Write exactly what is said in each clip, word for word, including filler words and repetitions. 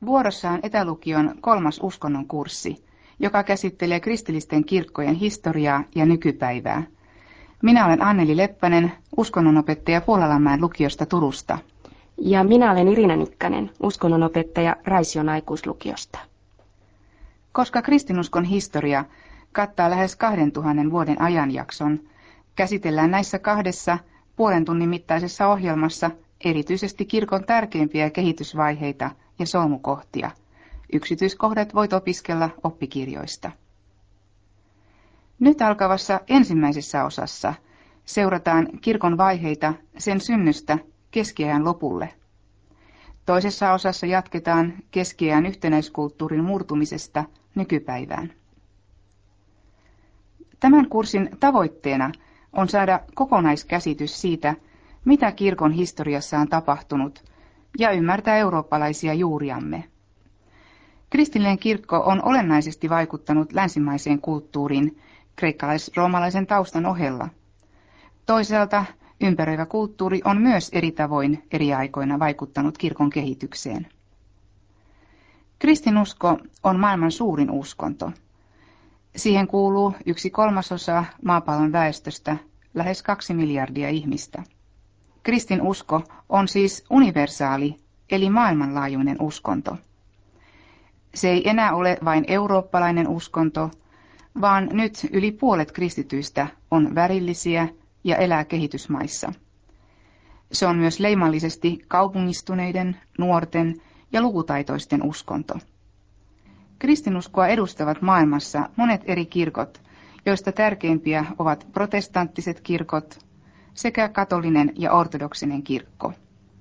Vuorossa on etälukion kolmas uskonnon kurssi, joka käsittelee kristillisten kirkkojen historiaa ja nykypäivää. Minä olen Anneli Leppänen, uskonnonopettaja Puolalanmäen lukiosta Turusta. Ja minä olen Irina Nikkanen, uskonnonopettaja Raision aikuislukiosta. Koska kristinuskon historia kattaa lähes kahden tuhannen vuoden ajanjakson, käsitellään näissä kahdessa puolen tunnin mittaisessa ohjelmassa erityisesti kirkon tärkeimpiä kehitysvaiheita ja solmukohtia. Yksityiskohdat voit opiskella oppikirjoista. Nyt alkavassa ensimmäisessä osassa seurataan kirkon vaiheita sen synnystä keskiajan lopulle. Toisessa osassa jatketaan keskiajan yhtenäiskulttuurin murtumisesta nykypäivään. Tämän kurssin tavoitteena on saada kokonaiskäsitys siitä, mitä kirkon historiassa on tapahtunut, ja ymmärtää eurooppalaisia juuriamme. Kristillinen kirkko on olennaisesti vaikuttanut länsimaiseen kulttuuriin kreikkalais-roomalaisen taustan ohella. Toisaalta ympäröivä kulttuuri on myös eri tavoin eri aikoina vaikuttanut kirkon kehitykseen. Kristinusko on maailman suurin uskonto. Siihen kuuluu yksi kolmasosa maapallon väestöstä, lähes kaksi miljardia ihmistä. Kristinusko on siis universaali, eli maailmanlaajuinen uskonto. Se ei enää ole vain eurooppalainen uskonto, vaan nyt yli puolet kristityistä on värillisiä ja elää kehitysmaissa. Se on myös leimallisesti kaupungistuneiden, nuorten ja lukutaitoisten uskonto. Kristinuskoa edustavat maailmassa monet eri kirkot, joista tärkeimpiä ovat protestanttiset kirkot sekä katolinen ja ortodoksinen kirkko.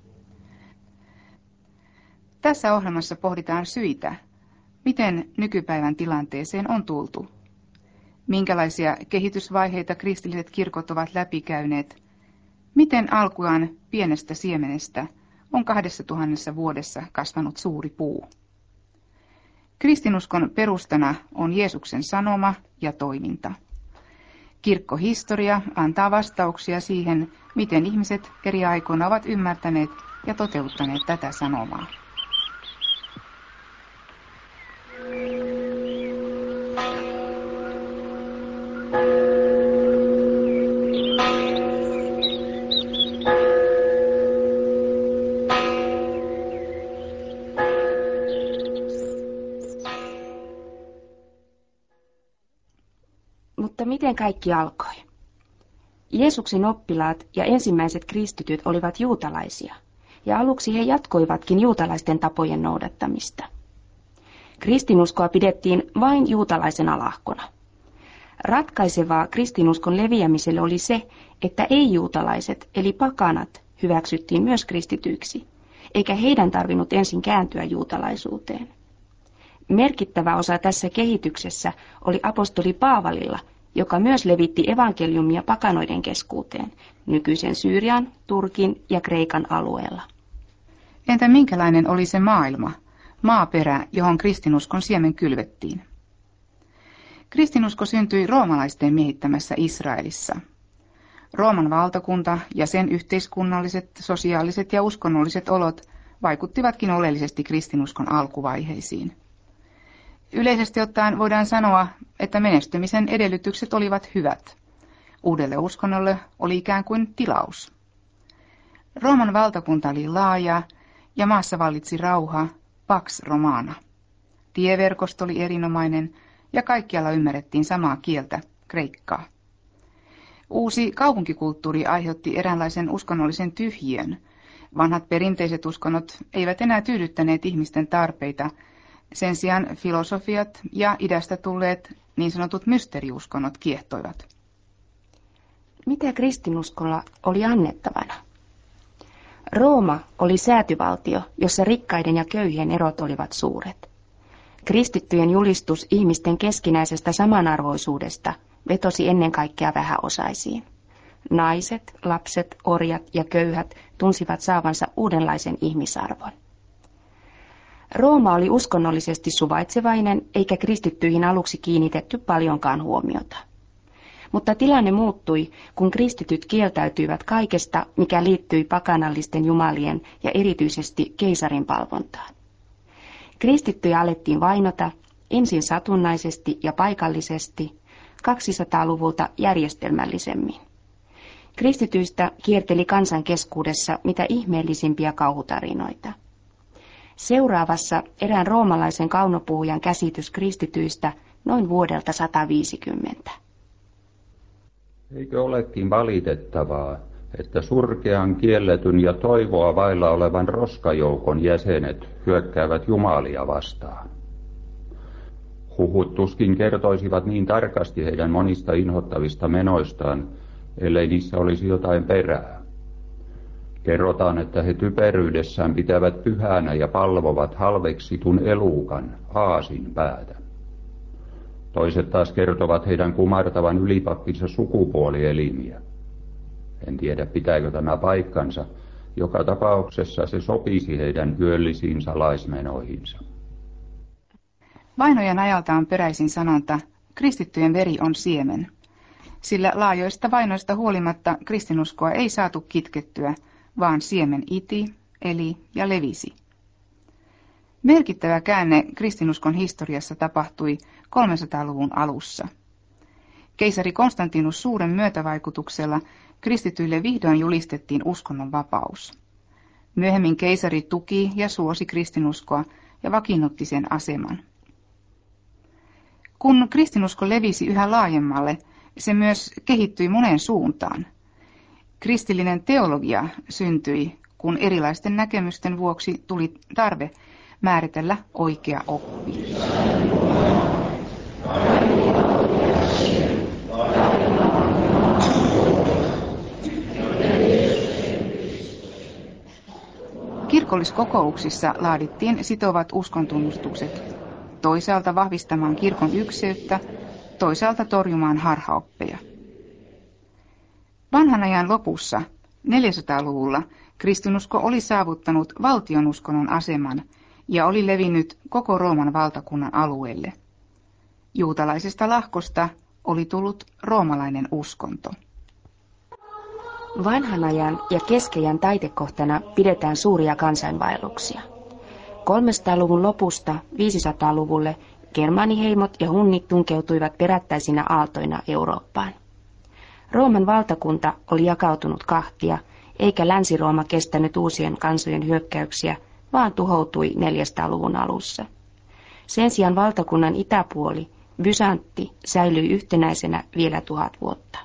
Tässä ohjelmassa pohditaan syitä, miten nykypäivän tilanteeseen on tultu. Minkälaisia kehitysvaiheita kristilliset kirkot ovat läpikäyneet, miten alkuaan pienestä siemenestä on kahdessa tuhannessa vuodessa kasvanut suuri puu. Kristinuskon perustana on Jeesuksen sanoma ja toiminta. Kirkkohistoria antaa vastauksia siihen, miten ihmiset eri aikoina ovat ymmärtäneet ja toteuttaneet tätä sanomaa. Mutta miten kaikki alkoi? Jeesuksen oppilaat ja ensimmäiset kristityt olivat juutalaisia, ja aluksi he jatkoivatkin juutalaisten tapojen noudattamista. Kristinuskoa pidettiin vain juutalaisen alahkona. Ratkaisevaa kristinuskon leviämiselle oli se, että ei-juutalaiset eli pakanat hyväksyttiin myös kristityiksi, eikä heidän tarvinnut ensin kääntyä juutalaisuuteen. Merkittävä osa tässä kehityksessä oli apostoli Paavalilla, joka myös levitti evankeliumia pakanoiden keskuuteen, nykyisen Syyrian, Turkin ja Kreikan alueella. Entä minkälainen oli se maailma, maaperä, johon kristinuskon siemen kylvettiin? Kristinusko syntyi roomalaisten miehittämässä Israelissa. Rooman valtakunta ja sen yhteiskunnalliset, sosiaaliset ja uskonnolliset olot vaikuttivatkin oleellisesti kristinuskon alkuvaiheisiin. Yleisesti ottaen voidaan sanoa, että menestymisen edellytykset olivat hyvät. Uudelle uskonnolle oli ikään kuin tilaus. Rooman valtakunta oli laaja ja maassa vallitsi rauha, pax romana. Tieverkosto oli erinomainen ja kaikkialla ymmärrettiin samaa kieltä, kreikkaa. Uusi kaupunkikulttuuri aiheutti eräänlaisen uskonnollisen tyhjiön. Vanhat perinteiset uskonnot eivät enää tyydyttäneet ihmisten tarpeita. Sen sijaan filosofiat ja idästä tulleet niin sanotut mysteeriuskonnot kiehtoivat. Mitä kristinuskolla oli annettavana? Rooma oli säätyvaltio, jossa rikkaiden ja köyhien erot olivat suuret. Kristittyjen julistus ihmisten keskinäisestä samanarvoisuudesta vetosi ennen kaikkea vähäosaisiin. Naiset, lapset, orjat ja köyhät tunsivat saavansa uudenlaisen ihmisarvon. Rooma oli uskonnollisesti suvaitsevainen, eikä kristittyihin aluksi kiinnitetty paljonkaan huomiota. Mutta tilanne muuttui, kun kristityt kieltäytyivät kaikesta, mikä liittyi pakanallisten jumalien ja erityisesti keisarin palvontaan. Kristittyjä alettiin vainota ensin satunnaisesti ja paikallisesti, kaksisataaluvulta järjestelmällisemmin. Kristityistä kierteli kansan keskuudessa mitä ihmeellisimpiä kauhutarinoita. Seuraavassa erään roomalaisen kaunopuhujan käsitys kristityistä noin vuodelta sata viisikymmentä. Eikö olekin valitettavaa, että surkean kielletyn ja toivoa vailla olevan roskajoukon jäsenet hyökkäävät jumalia vastaan? Huhut tuskin kertoisivat niin tarkasti heidän monista inhottavista menoistaan, ellei niissä olisi jotain perää. Kerrotaan, että he typeryydessään pitävät pyhänä ja palvovat halveksitun elukan, aasin päätä. Toiset taas kertovat heidän kumartavan ylipappinsa sukupuolielimiä. En tiedä, pitääkö tämä paikkansa. Joka tapauksessa se sopisi heidän yöllisiin salaismenoihinsa. Vainojen ajalta on peräisin sanonta, kristittyjen veri on siemen. Sillä laajoista vainoista huolimatta kristinuskoa ei saatu kitkettyä, vaan siemen iti, eli ja levisi. Merkittävä käänne kristinuskon historiassa tapahtui kolmesataaluvun alussa. Keisari Konstantinus suuren myötävaikutuksella kristityille vihdoin julistettiin uskonnon vapaus. Myöhemmin keisari tuki ja suosi kristinuskoa ja vakiinnutti sen aseman. Kun kristinusko levisi yhä laajemmalle, se myös kehittyi moneen suuntaan. Kristillinen teologia syntyi, kun erilaisten näkemysten vuoksi tuli tarve määritellä oikea oppi. Kirkolliskokouksissa laadittiin sitovat uskontunnustukset, toisaalta vahvistamaan kirkon ykseyttä, toisaalta torjumaan harhaoppeja. Vanhan ajan lopussa, neljäsataaluvulla, kristinusko oli saavuttanut valtionuskonnon aseman ja oli levinnyt koko Rooman valtakunnan alueelle. Juutalaisesta lahkosta oli tullut roomalainen uskonto. Vanhan ajan ja keskiajan taitekohtana pidetään suuria kansainvaelluksia. kolmesataaluvun lopusta viisisataaluvulle germaaniheimot ja hunnit tunkeutuivat perättäisinä aaltoina Eurooppaan. Rooman valtakunta oli jakautunut kahtia, eikä Länsi-Rooma kestänyt uusien kansojen hyökkäyksiä, vaan tuhoutui neljäsataaluvun alussa. Sen sijaan valtakunnan itäpuoli, Byzantti, säilyi yhtenäisenä vielä tuhat vuotta.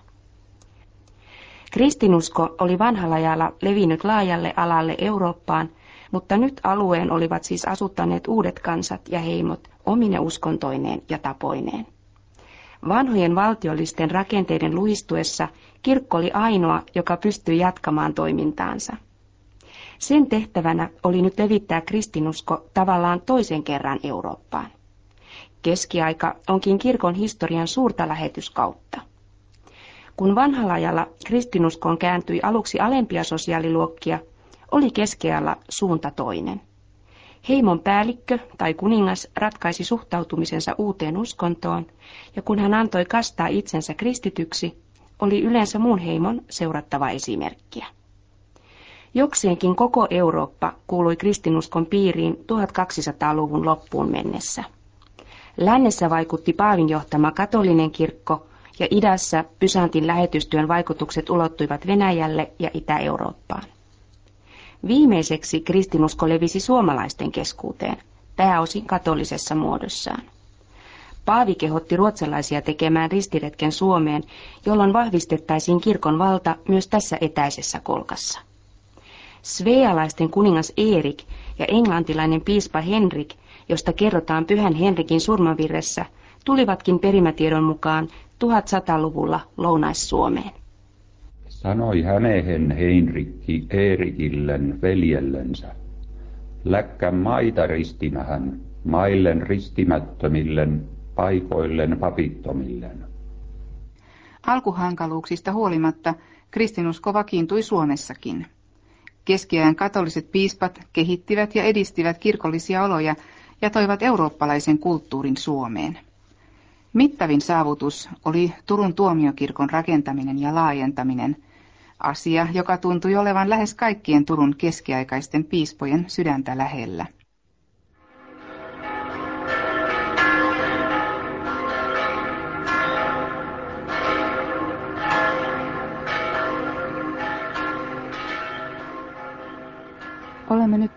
Kristinusko oli vanhalla ajalla levinnyt laajalle alalle Eurooppaan, mutta nyt alueen olivat siis asuttaneet uudet kansat ja heimot omine uskontoineen ja tapoineen. Vanhojen valtiollisten rakenteiden luhistuessa kirkko oli ainoa, joka pystyi jatkamaan toimintaansa. Sen tehtävänä oli nyt levittää kristinusko tavallaan toisen kerran Eurooppaan. Keskiaika onkin kirkon historian suurta lähetyskautta. Kun vanhalla ajalla kristinuskoon kääntyi aluksi alempia sosiaaliluokkia, oli keskiajalla suunta toinen. Heimon päällikkö tai kuningas ratkaisi suhtautumisensa uuteen uskontoon, ja kun hän antoi kastaa itsensä kristityksi, oli yleensä muun heimon seurattava esimerkkiä. Jokseenkin koko Eurooppa kuului kristinuskon piiriin tuhatkaksisataaluvun loppuun mennessä. Lännessä vaikutti paavin johtama katolinen kirkko, ja idässä Byzantin lähetystyön vaikutukset ulottuivat Venäjälle ja Itä-Eurooppaan. Viimeiseksi kristinusko levisi suomalaisten keskuuteen, pääosin katolisessa muodossaan. Paavi kehotti ruotsalaisia tekemään ristiretken Suomeen, jolloin vahvistettaisiin kirkon valta myös tässä etäisessä kolkassa. Svealaisten kuningas Erik ja englantilainen piispa Henrik, josta kerrotaan Pyhän Henrikin surmavirressä, tulivatkin perimätiedon mukaan tuhatsataluvulla Lounais-Suomeen. Sanoi hänehen Heinrikki Eerikillen veljellensä, läkkän maita ristimähän, maillen ristimättömillen, paikoillen papittomillen. Alkuhankaluuksista huolimatta kristinusko vakiintui Suomessakin. Keskiajan katoliset piispat kehittivät ja edistivät kirkollisia oloja ja toivat eurooppalaisen kulttuurin Suomeen. Mittavin saavutus oli Turun tuomiokirkon rakentaminen ja laajentaminen, asia, joka tuntui olevan lähes kaikkien Turun keskiaikaisten piispojen sydäntä lähellä.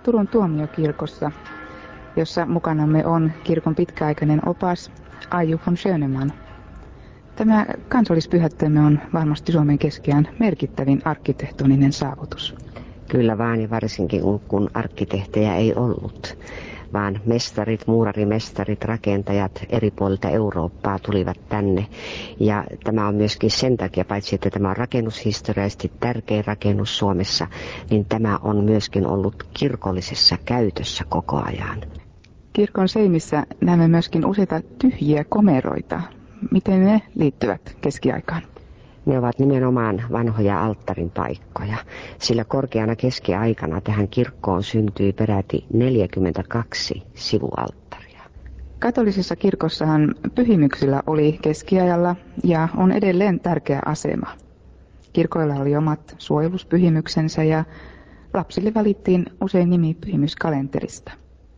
Turun tuomiokirkossa, jossa mukanamme on kirkon pitkäaikainen opas Aiju von Schönemann. Tämä kansallispyhättömme on varmasti Suomen keskiään merkittävin arkkitehtoninen saavutus. Kyllä vaan, ja varsinkin kun, kun arkkitehtejä ei ollut, vaan mestarit, muurarimestarit, rakentajat eri puolilta Eurooppaa tulivat tänne. Ja tämä on myöskin sen takia, paitsi että tämä on rakennushistoriallisesti tärkein rakennus Suomessa, niin tämä on myöskin ollut kirkollisessa käytössä koko ajan. Kirkon seimissä näemme myöskin useita tyhjiä komeroita. Miten ne liittyvät keskiaikaan? Ne ovat nimenomaan vanhoja alttarin paikkoja, sillä korkeana keskiaikana tähän kirkkoon syntyi peräti neljäkymmentäkaksi sivualttaria. Katolisessa kirkossahan pyhimyksillä oli keskiajalla ja on edelleen tärkeä asema. Kirkoilla oli omat suojeluspyhimyksensä ja lapsille valittiin usein nimi pyhimyskalenterista.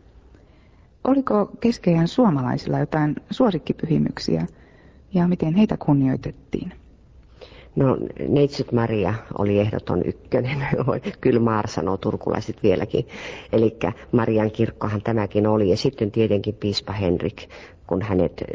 Oliko keskiajan suomalaisilla jotain suosikkipyhimyksiä ja miten heitä kunnioitettiin? No, Neitsyt Maria oli ehdoton ykkönen, kyllä Maar sanoo turkulaiset vieläkin. Eli Marian kirkkohan tämäkin oli, ja sitten tietenkin piispa Henrik, kun hänet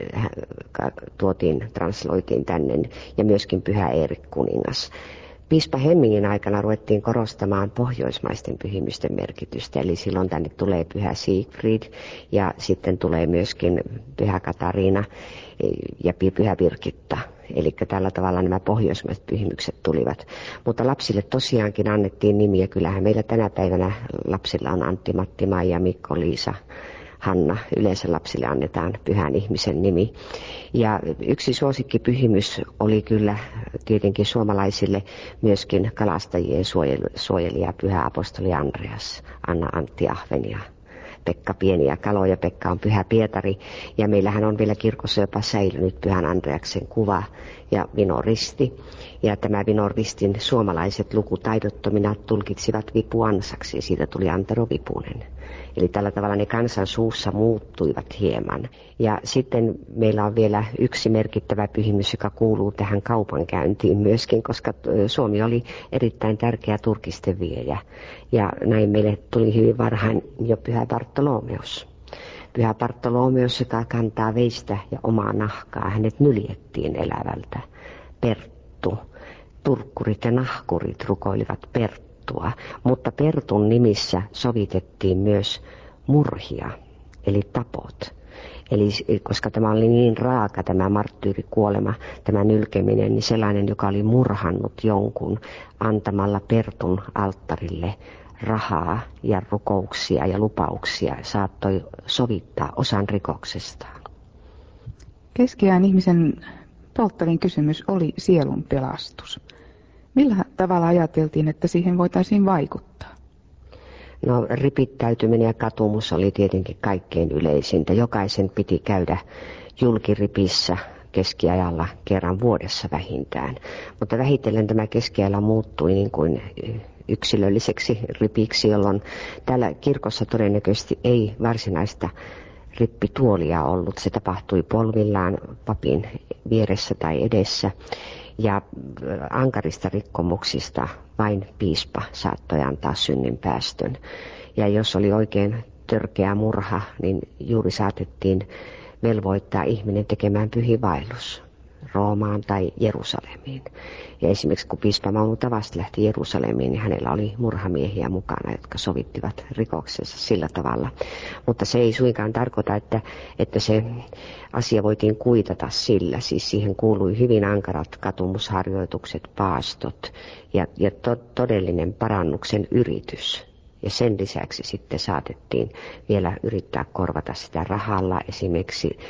tuotiin, transloitiin tänne, ja myöskin Pyhä Eerik kuningas. Piispa Hemmingin aikana ruvettiin korostamaan pohjoismaisten pyhimysten merkitystä, eli silloin tänne tulee Pyhä Siegfried ja sitten tulee myöskin Pyhä Katariina ja Pyhä Birgitta. Eli tällä tavalla nämä pohjoismaiset pyhimykset tulivat. Mutta lapsille tosiaankin annettiin nimiä. Kyllähän meillä tänä päivänä lapsilla on Antti, Matti, Maija, Mikko, Liisa, Hanna. Yleensä lapsille annetaan pyhän ihmisen nimi. Ja yksi suosikkipyhimys oli kyllä tietenkin suomalaisille myöskin kalastajien suojelija Pyhä apostoli Andreas, Anna, Antti, Ahvenia. Pekka pieniä kaloja, Pekka on Pyhä Pietari, ja meillähän on vielä kirkossa jopa säilynyt Pyhän Andreaksen kuva ja vinoristi. Ja tämä vinoristin suomalaiset lukutaidottomina tulkitsivat vipuansaksi, ja siitä tuli Antero Vipunen. Eli tällä tavalla ne kansan suussa muuttuivat hieman. Ja sitten meillä on vielä yksi merkittävä pyhimys, joka kuuluu tähän kaupankäyntiin myöskin, koska Suomi oli erittäin tärkeä turkisten viejä. Ja näin meille tuli hyvin varhain jo Pyhä Bartolomeus. Pyhä Bartolomeus, joka kantaa veistä ja omaa nahkaa, hänet nyljettiin elävältä. Perttu. Turkkurit ja nahkurit rukoilivat Perttua, mutta Pertun nimissä sovitettiin myös murhia, eli tapot. Eli koska tämä oli niin raaka, tämä marttyyrikuolema, tämä nylkeminen, niin sellainen, joka oli murhannut jonkun antamalla Pertun alttarille rahaa ja rukouksia ja lupauksia, saattoi sovittaa osan rikoksestaan. Keskiajan ihmisen polttavin kysymys oli sielun pelastus. Millä tavalla ajateltiin, että siihen voitaisiin vaikuttaa? No, ripittäytyminen ja katumus oli tietenkin kaikkein yleisintä. Jokaisen piti käydä julkiripissä keskiajalla kerran vuodessa vähintään. Mutta vähitellen tämä keskiajalla muuttui niin kuin yksilölliseksi ripiksi, jolloin täällä kirkossa todennäköisesti ei varsinaista rippituolia ollut. Se tapahtui polvillaan papin vieressä tai edessä. Ja ankarista rikkomuksista vain piispa saattoi antaa synninpäästön. Ja jos oli oikein törkeä murha, niin juuri saatettiin velvoittaa ihminen tekemään pyhiinvaellus Roomaan tai Jerusalemiin. Ja esimerkiksi kun piispa Maunu Tavasti lähti Jerusalemiin, niin hänellä oli murhamiehiä mukana, jotka sovittivat rikoksensa sillä tavalla. Mutta se ei suinkaan tarkoita, että, että se asia voitiin kuitata sillä. Siis siihen kuului hyvin ankarat katumusharjoitukset, paastot ja, ja to, todellinen parannuksen yritys. Ja sen lisäksi sitten saatettiin vielä yrittää korvata sitä rahalla esimerkiksi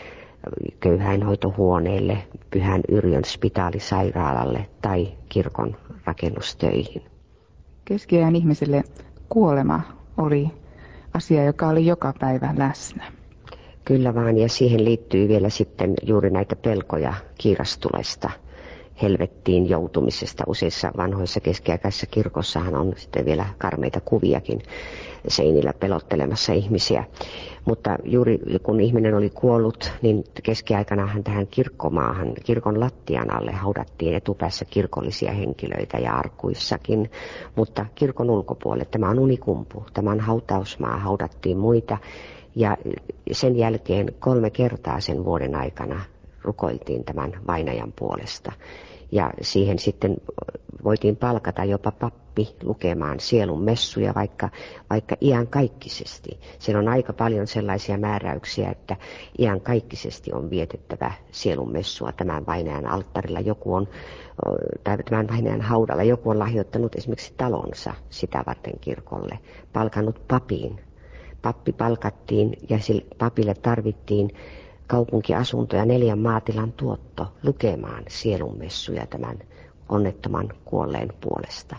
köyhäinhoitohuoneelle, Pyhän Yrjön spitaalisairaalalle tai kirkon rakennustöihin. Keskiajan ihmiselle kuolema oli asia, joka oli joka päivä läsnä. Kyllä vaan, ja siihen liittyy vielä sitten juuri näitä pelkoja kiirastulesta helvettiin joutumisesta. Useissa vanhoissa keskiaikaisissa kirkossahan on sitten vielä karmeita kuviakin seinillä pelottelemassa ihmisiä. Mutta juuri kun ihminen oli kuollut, niin keskiaikanahan tähän kirkkomaahan, kirkon lattian alle haudattiin etupäässä kirkollisia henkilöitä ja arkuissakin. Mutta kirkon ulkopuolelle, tämä on unikumpu, tämä on hautausmaa, haudattiin muita. Ja sen jälkeen kolme kertaa sen vuoden aikana rukoiltiin tämän vainajan puolesta. Ja siihen sitten voitiin palkata jopa pappi lukemaan sielun messuja vaikka, vaikka iankaikkisesti. Siinä on aika paljon sellaisia määräyksiä, että iankaikkisesti on vietettävä sielun messua tämän vainajan alttarilla. Joku on, tai tämän vainajan haudalla joku on lahjoittanut esimerkiksi talonsa sitä varten kirkolle, palkannut papiin. Pappi palkattiin ja sille papille tarvittiin kaupunkiasunto ja neljän maatilan tuotto lukemaan sielunmessuja tämän onnettoman kuolleen puolesta.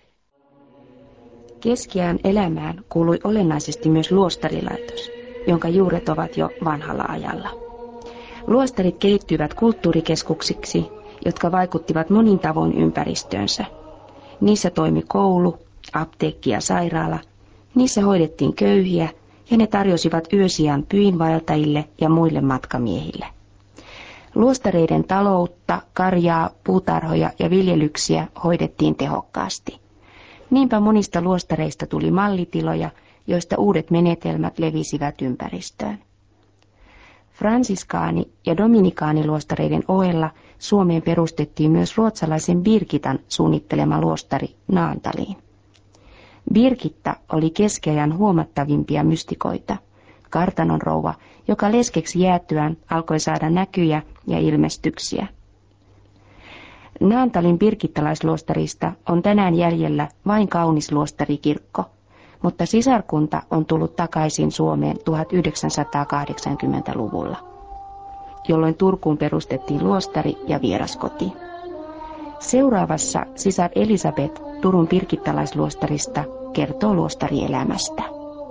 Keskiajan elämään kuului olennaisesti myös luostarilaitos, jonka juuret ovat jo vanhalla ajalla. Luostarit kehittyivät kulttuurikeskuksiksi, jotka vaikuttivat monin tavoin ympäristöönsä. Niissä toimi koulu, apteekki ja sairaala, niissä hoidettiin köyhiä ja ne tarjosivat yösijaan pyinvaeltajille ja muille matkamiehille. Luostareiden taloutta, karjaa, puutarhoja ja viljelyksiä hoidettiin tehokkaasti. Niinpä monista luostareista tuli mallitiloja, joista uudet menetelmät levisivät ympäristöön. Fransiskaani- ja dominikaaniluostareiden ohella Suomeen perustettiin myös ruotsalaisen Birgitan suunnittelema luostari Naantaliin. Birgitta oli keskiajan huomattavimpia mystikoita, kartanon rouva, joka leskeksi jäätyään alkoi saada näkyjä ja ilmestyksiä. Naantalin birgittalaisluostarista on tänään jäljellä vain kaunis luostarikirkko, mutta sisarkunta on tullut takaisin Suomeen tuhatyhdeksänsataakahdeksankymmentäluvulla, jolloin Turkuun perustettiin luostari ja vieraskoti. Seuraavassa sisar Elisabeth Turun birgittalaisluostarista kertoo luostarielämästä.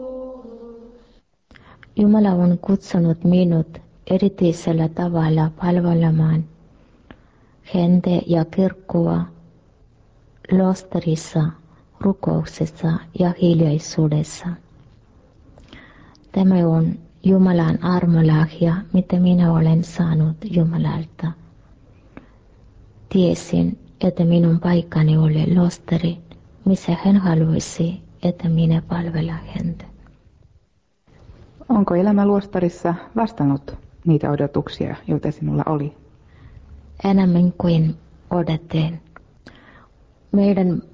Jumala on kutsunut minut erityisellä tavalla palvelemaan häntä ja kirkkoa luostarissa, rukouksessa ja hiljaisuudessa. Tämä on Jumalan armolahja, mitä minä olen saanut Jumalalta. Tiesin, että minun paikkani oli luostari, missä hän haluaisi, että minä palvelen häntä. Onko elämä luostarissa vastannut niitä odotuksia, joita sinulla oli? Enemmän kuin odotin. Meidän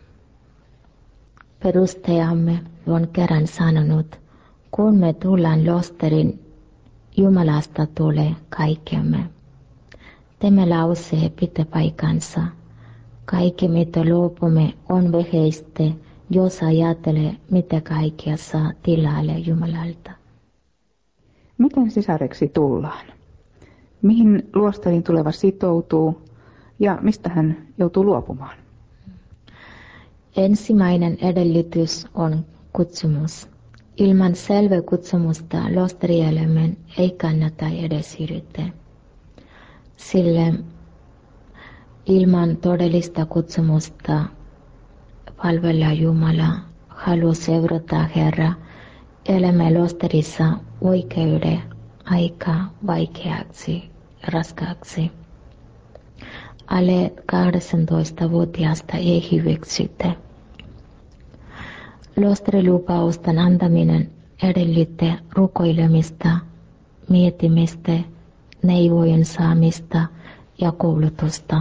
perustajamme on kerran sanonut, kun me tullaan luostarin, Jumalasta tulee kaikkemme. Tämä lause pitää paikansa. Kaikki mitä luopumme on vähäistä, jos ajattelee mitä kaikkea saa tilalle Jumalalta. Miten sisareksi tullaan? Mihin luostarin tuleva sitoutuu ja mistä hän joutuu luopumaan? Ensimmäinen edellytys on kutsumus. Ilman selvää kutsumusta luostarielämään ei kannata edes yrittää. Sillä ilman todellista kutsumusta palvella Jumala, haluaa seurata Herra, elämä luostarissa oikeuden aika vaikeaksi, raskaaksi. Alle kahdeksantoistavuotiaasta ei hyväksytä. Luostarilupausten antaminen edellyttää rukoilemista, mietimistä, neuvojen saamista ja koulutusta.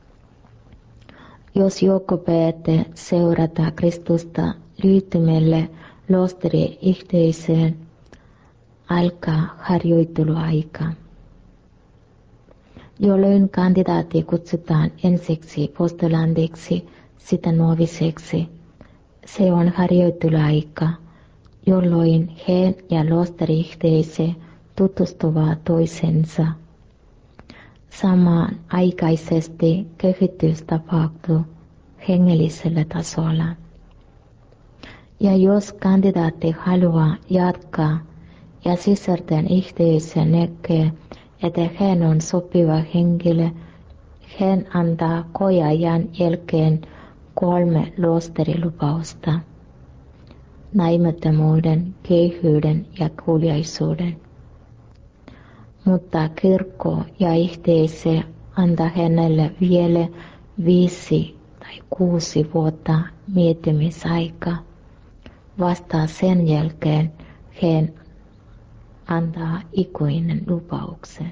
Jos joku päättää seurata Kristusta liittymällä luostariyhteisöön, alkaa harjoitteluaika, jolloin kandidaatti kutsutaan ensiksi postulandiksi, sitten noviseksi. Se on harjoitteluaika, jolloin he ja luostariyhteisö tutustuvat toisensa. Samanaikaisesti kehitys tapahtuu hengellisellä tasolla. Ja jos kandidaatti haluaa jatkaa ja sisarten yhteisö näkee, että hän on sopiva henkilö, hän antaa koeajan jälkeen kolme luosterilupausta. Naimattomuuden, köyhyyden ja kuuliaisuuden. Mutta kirkko ja yhteisö antaa hänelle vielä viisi tai kuusi vuotta miettimisaikaa. Vasta sen jälkeen hän antaa ikuinen lupauksen.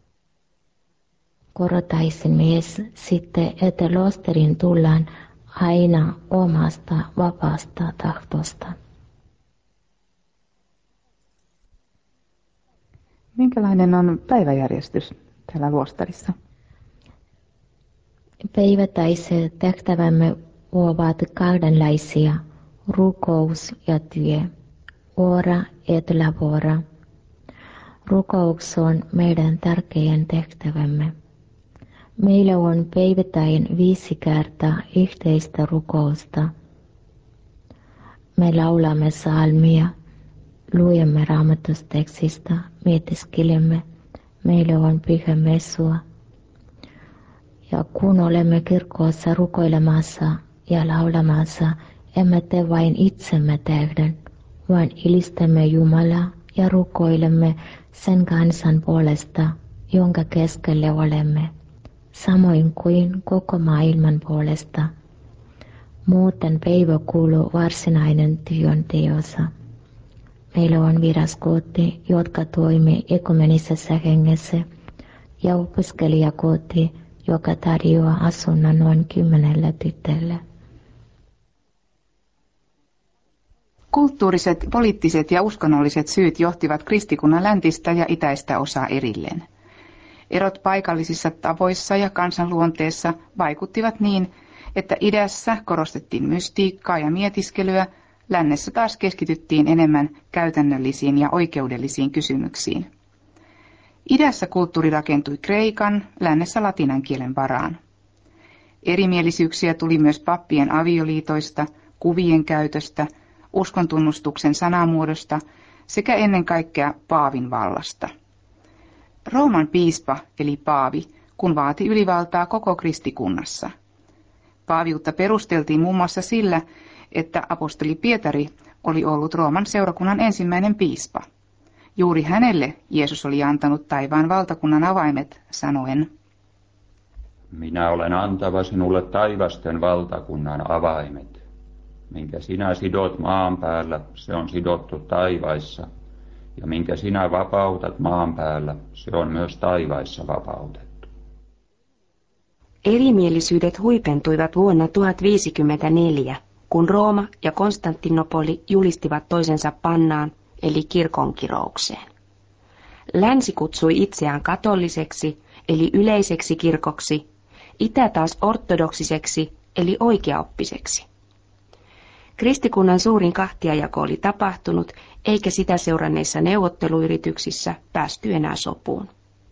Korotaisin myös sitten, että luosterin tullaan aina omasta vapaasta tahtosta. Minkälainen on päiväjärjestys täällä luostarissa? Päivittäiset tehtävämme ovat kahdenlaisia, rukous ja työ, ora et labora. Rukous on meidän tärkein tehtävämme. Meillä on päivittäin viisi kertaa yhteistä rukousta. Me laulamme psalmia, luemme raamatustekstistä, mietiskelemme. Meillä on pyhämessua. Ja kun olemme kirkossa rukoilemassa ja laulamassa, emme tee vain itsemme tähden, vaan ilistämme Jumalaa ja rukoilemme sen kansan puolesta, jonka keskelle olemme, samoin kuin koko maailman puolesta. Muuten päivä kuuluu varsinainen työn teossa. Meillä on viraskoti, jotka toimii ekumenisessä hengessä, ja opiskelijakoti, joka tarjoaa asunnon noin kymmenelle tytölle. Kulttuuriset, poliittiset ja uskonnolliset syyt johtivat kristikunnan läntistä ja itäistä osaa erilleen. Erot paikallisissa tavoissa ja kansanluonteessa vaikuttivat niin, että idässä korostettiin mystiikkaa ja mietiskelyä, lännessä taas keskityttiin enemmän käytännöllisiin ja oikeudellisiin kysymyksiin. Idässä kulttuuri rakentui kreikan, lännessä latinan kielen varaan. Erimielisyyksiä tuli myös pappien avioliitoista, kuvien käytöstä, uskontunnustuksen sanamuodosta sekä ennen kaikkea paavin vallasta. Rooman piispa eli paavi, kun vaati ylivaltaa koko kristikunnassa. Paaviutta perusteltiin muun muassa sillä, että apostoli Pietari oli ollut Rooman seurakunnan ensimmäinen piispa. Juuri hänelle Jeesus oli antanut taivaan valtakunnan avaimet, sanoen: Minä olen antava sinulle taivasten valtakunnan avaimet. Minkä sinä sidot maan päällä, se on sidottu taivaissa, ja minkä sinä vapautat maan päällä, se on myös taivaissa vapautettu. Erimielisyydet huipentuivat vuonna tuhatviisikymmentäneljä, kun Rooma ja Konstantinopoli julistivat toisensa pannaan, eli kirkonkiroukseen. Länsi kutsui itseään katoliseksi, eli yleiseksi kirkoksi, itä taas ortodoksiseksi, eli oikeaoppiseksi. Kristikunnan suurin kahtiajako oli tapahtunut, eikä sitä seuranneissa neuvotteluyrityksissä päästy enää sopuun.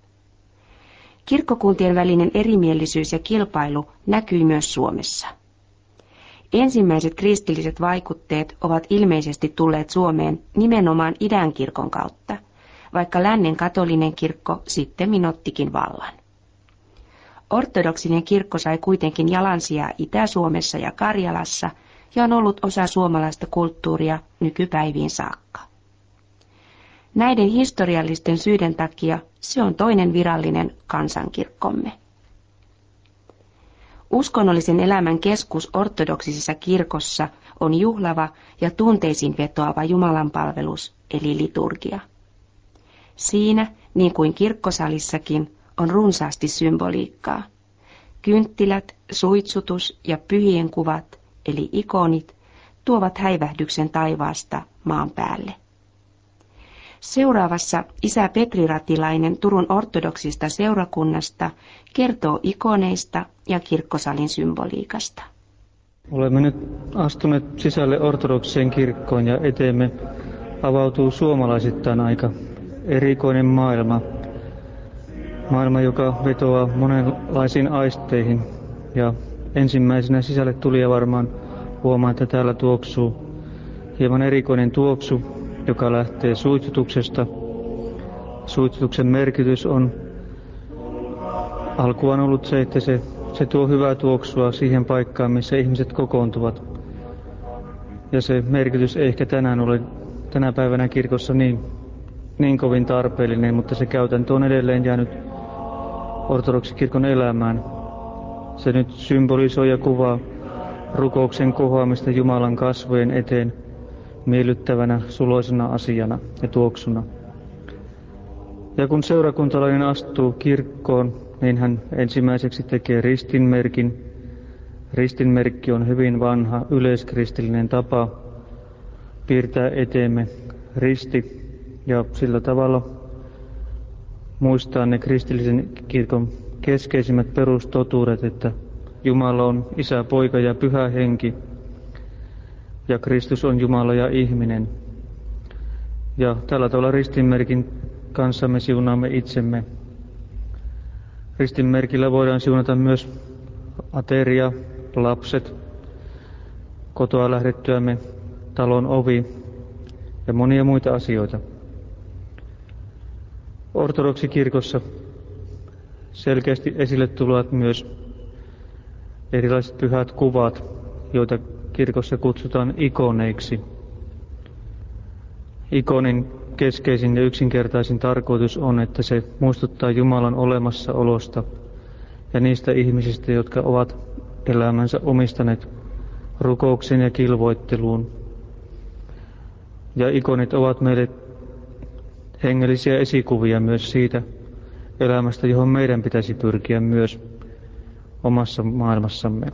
Kirkkokuntien välinen erimielisyys ja kilpailu näkyi myös Suomessa. Ensimmäiset kristilliset vaikutteet ovat ilmeisesti tulleet Suomeen nimenomaan idän kirkon kautta, vaikka lännen katolinen kirkko sittemmin ottikin vallan. Ortodoksinen kirkko sai kuitenkin jalansijaa Itä-Suomessa ja Karjalassa ja on ollut osa suomalaista kulttuuria nykypäiviin saakka. Näiden historiallisten syiden takia se on toinen virallinen kansankirkkomme. Uskonnollisen elämän keskus ortodoksisessa kirkossa on juhlava ja tunteisiin vetoava jumalanpalvelus eli liturgia. Siinä, niin kuin kirkkosalissakin, on runsaasti symboliikkaa. Kynttilät, suitsutus ja pyhien kuvat eli ikonit tuovat häivähdyksen taivaasta maan päälle. Seuraavassa isä Petri Ratilainen Turun ortodoksista seurakunnasta kertoo ikoneista ja kirkkosalin symboliikasta. Olemme nyt astuneet sisälle ortodoksiseen kirkkoon ja eteemme avautuu suomalaisittain aika erikoinen maailma. Maailma, joka vetoaa monenlaisiin aisteihin. Ja ensimmäisenä sisälle tulija varmaan huomaa, että täällä tuoksuu hieman erikoinen tuoksu, joka lähtee suitsutuksesta. Suitsutuksen merkitys on alku on ollut se, että se, se tuo hyvää tuoksua siihen paikkaan, missä ihmiset kokoontuvat. Ja se merkitys ei ehkä tänään ole tänä päivänä kirkossa niin, niin kovin tarpeellinen, mutta se käytäntö on edelleen jäänyt ortodoksikirkon elämään. Se nyt symbolisoi ja kuvaa rukouksen kohoamista Jumalan kasvojen eteen miellyttävänä, suloisena asiana ja tuoksuna. Ja kun seurakuntalainen astuu kirkkoon, niin hän ensimmäiseksi tekee ristinmerkin. Ristinmerkki on hyvin vanha yleiskristillinen tapa piirtää eteemme risti ja sillä tavalla muistaa ne kristillisen kirkon keskeisimmät perustotuudet, että Jumala on Isä, Poika ja Pyhä Henki ja Kristus on Jumala ja ihminen. Ja tällä tavalla ristinmerkin kanssa me siunaamme itsemme. Ristinmerkillä voidaan siunata myös ateria, lapset, kotoa lähdettyämme, talon ovi ja monia muita asioita. Ortodoksikirkossa selkeästi esille tulevat myös erilaiset pyhät kuvat, joita kirkossa kutsutaan ikoneiksi. Ikonin keskeisin ja yksinkertaisin tarkoitus on, että se muistuttaa Jumalan olemassaolosta ja niistä ihmisistä, jotka ovat elämänsä omistaneet rukouksen ja kilvoitteluun. Ja ikonit ovat meille hengellisiä esikuvia myös siitä elämästä, johon meidän pitäisi pyrkiä myös omassa maailmassamme.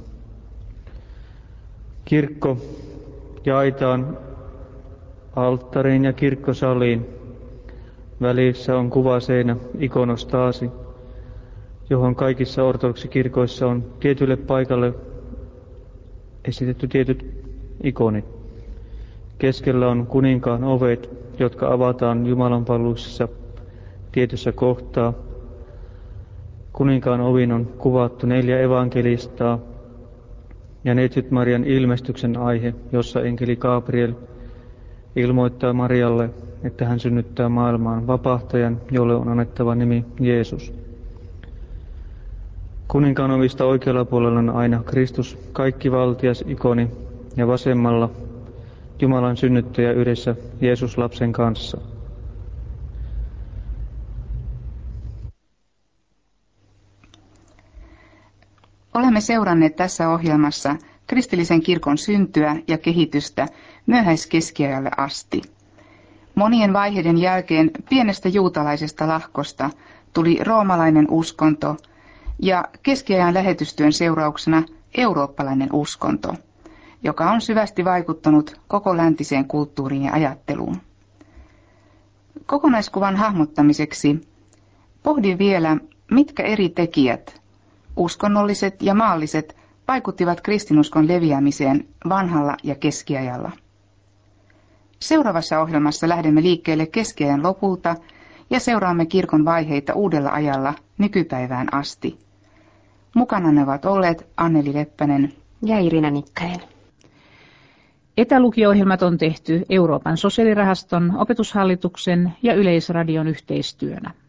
Kirkko jaetaan alttariin ja kirkkosaliin. Välissä on kuvaseinä, ikonostaasi, johon kaikissa ortodoksikirkoissa on tietylle paikalle esitetty tietyt ikonit. Keskellä on kuninkaan ovet, jotka avataan jumalanpalveluksessa tietyssä kohtaa. Kuninkaan ovin on kuvattu neljä evankelistaa ja neitsyt Marian ilmestyksen aihe, jossa enkeli Gabriel ilmoittaa Marialle, että hän synnyttää maailmaan vapahtajan, jolle on annettava nimi Jeesus. Kuninkaan ovista oikealla puolella on aina Kristus, kaikkivaltias ikoni, ja vasemmalla Jumalan synnyttäjä yhdessä Jeesus lapsen kanssa. Olemme seuranneet tässä ohjelmassa kristillisen kirkon syntyä ja kehitystä myöhäiskeskiajalle asti. Monien vaiheiden jälkeen pienestä juutalaisesta lahkosta tuli roomalainen uskonto ja keskiajan lähetystyön seurauksena eurooppalainen uskonto, joka on syvästi vaikuttanut koko läntiseen kulttuuriin ja ajatteluun. Kokonaiskuvan hahmottamiseksi pohdin vielä, mitkä eri tekijät, uskonnolliset ja maalliset, vaikuttivat kristinuskon leviämiseen vanhalla ja keskiajalla. Seuraavassa ohjelmassa lähdemme liikkeelle keskiajan lopulta ja seuraamme kirkon vaiheita uudella ajalla nykypäivään asti. Mukana ne ovat olleet Anneli Leppänen ja Irina Nikkanen. Etälukio-ohjelmat on tehty Euroopan sosiaalirahaston, opetushallituksen ja Yleisradion yhteistyönä.